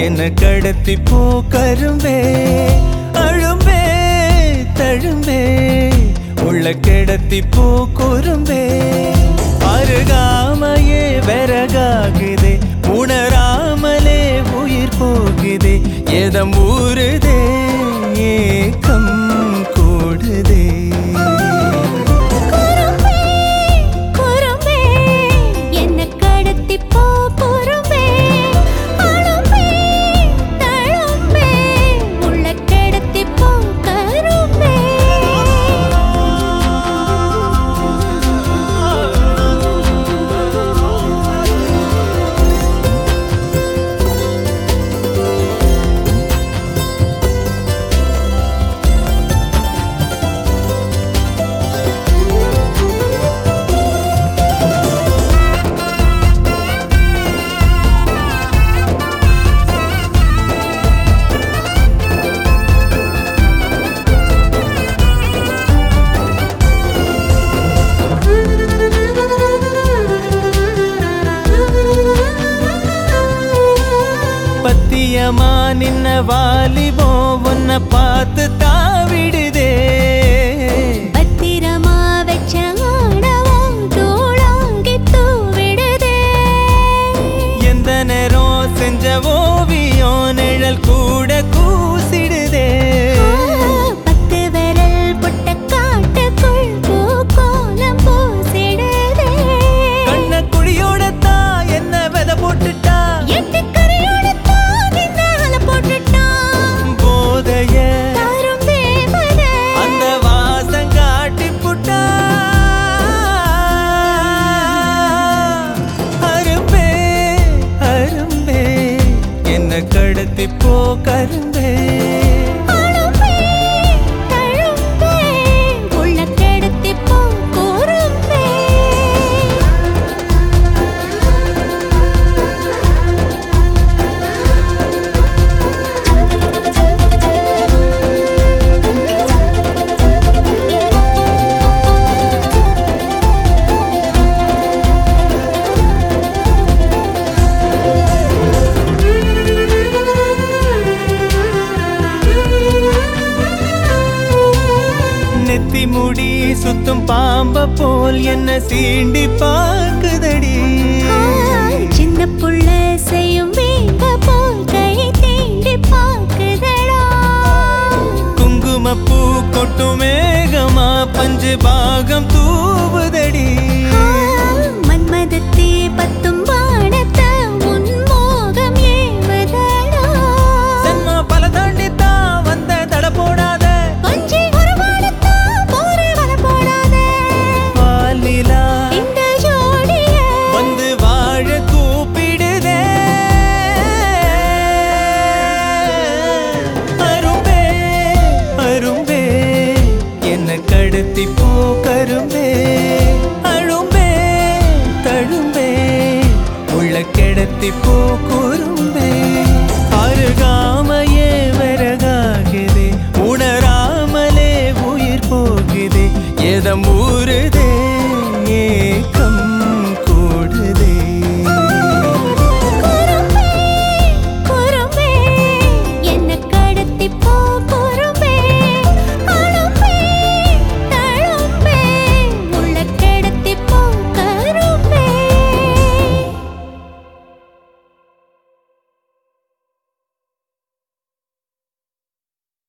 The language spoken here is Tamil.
என்ன கடத்தி போ கரும்பே அழும்பே தழும்பே உள்ள கிடத்தி போ குறும்பே அருகாமையே விறகாகுதே உணராமலே உயிர் போகுதே எதம் ஊறுதே ஏக்கம் கூடுதே பத்தியமா நின்ன வாலிபோ உன்னை பார்த்து தாவிடுதே பத்திரமா வச்ச ஆணவம் தூளாங்கி தூவிடுதே எந்த நேரம் செஞ்ச ஓவியம் நிழல் கூட கூசிடுதே பத்து விரல் புட்ட காட்டுக்குள் பூக்கோலம் பூசிடுதே கண்ண குழியோட தான் என்ன வித போட்டுட்டா அந்த வாசம் காட்டி புட்டா அரும்பே அரும்பே என்ன கடத்தி போ கரும்பே நெத்தி முடி சுத்தும் பாம்ப போல் என்ன சீண்டி பார்க்குதடி சின்ன புள்ள செய்யும் வீங்க போல் கை தீண்டி பார்க்குதடா குங்குமப்பூ கொட்டும் மேகமா பஞ்சு பாகம் தூவுதடி மன்மதத்தே பத்தும் பாடத்த உன்மோகம் ஏவதடா சன்மா பல தாண்டித்தான் வந்த தட போடாத வந்து வாழ கூப்பிடுதே அரும்பே அரும்பே என்ன கடத்தி போ கரும்பே அழும்பே தழும்பே உள்ள கிடத்தி போ குறும்பே அருகாமையே விறகாகுதே உணராமலே உயிர் போகுதே எதம் ஊறுதே